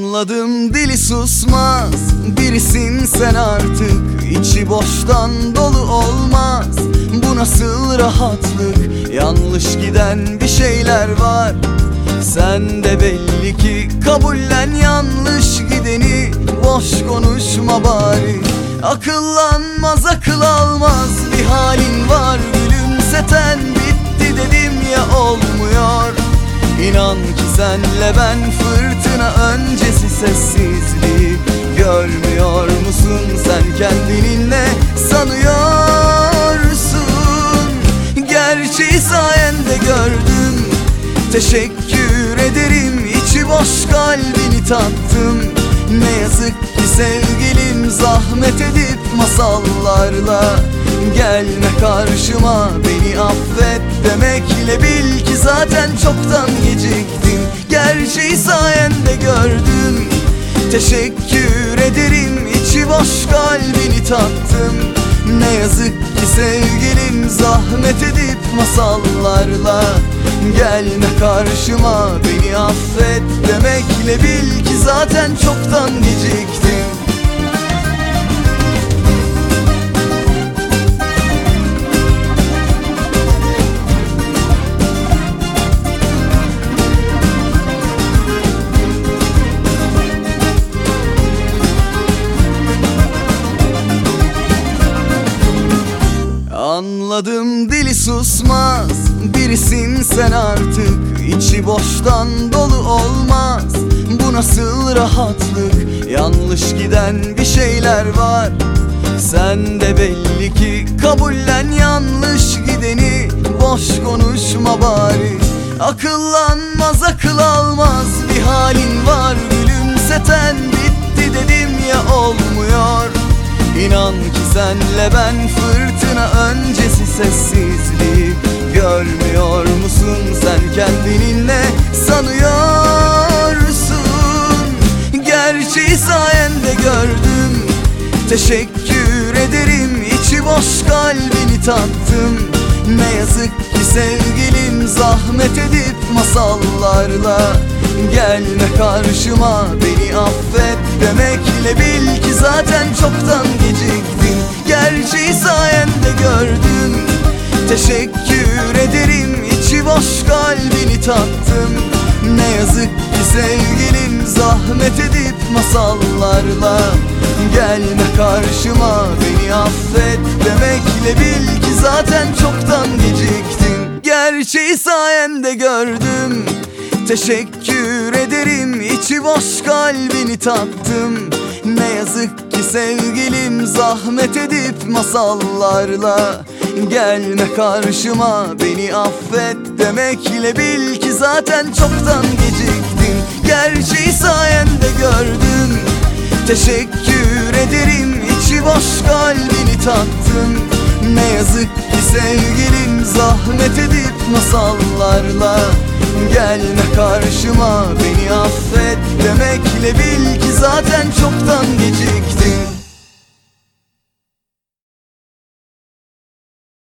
Anladım, dili susmaz birisin sen artık. İçi boştan dolu olmaz. Bu nasıl rahatlık? Yanlış giden bir şeyler var. Sen de belli ki kabullen yanlış gideni. Boş konuşma bari. Akıllanmaz, akıl almaz bir halin var. Gülümseten bitti dedim ya, olmuyor. İnan ki senle ben fırtına öncesi sessizliği. Görmüyor musun sen kendini ne sanıyorsun? Gerçeği sayende gördüm. Teşekkür ederim, içi boş kalbini tattım. Ne yazık ki sevgilim, zahmet edip masallarla gelme karşıma. Beni affet demekle bil ki zaten çoktan geciktim. Gerçeği sayende gördüm. Teşekkür ederim, içi boş kalbini tattım. Ne yazık ki sevgilim, zahmet edip masallarla gelme karşıma. Beni affet demekle bil ki zaten çoktan geciktim. Anladım, dili susmaz birisin sen artık. İçi boştan dolu olmaz. Bu nasıl rahatlık? Yanlış giden bir şeyler var. Sen de belli ki kabullen yanlış gideni. Boş konuşma bari. Akıllanmaz, akıl almaz bir halin var. Gülümseten bitti dedim ya, olmuyor. İnan ki senle ben fırtına öncesi sessizliği. Görmüyor musun sen kendini ne sanıyorsun? Gerçeği sayende gördüm. Teşekkür ederim, içi boş kalbini tattım. Ne yazık ki sevgilim, zahmet edip masallarla gelme karşıma. Beni affet demekle bil ki zaten çoktan geciktim. Gerçeği sayende gördüm. Teşekkür ederim, içi boş kalbini tattım. Ne yazık ki sevgilim, zahmet edip masallarla gelme karşıma. Beni affet demekle bil ki zaten çoktan geciktim. Gerçeği sayende gördüm. Teşekkür ederim, içi boş kalbini tattım. Ne yazık ki sevgilim, zahmet edip masallarla gelme karşıma. Beni affet demekle bil ki zaten çoktan geciktim. Gerçeği sayende gördüm. Teşekkür ederim, içi boş kalbini tattım. Ne yazık ki sevgilim, zahmet edip masallarla gelme karşıma. Beni affet demekle bil ki zaten çoktan geciktim.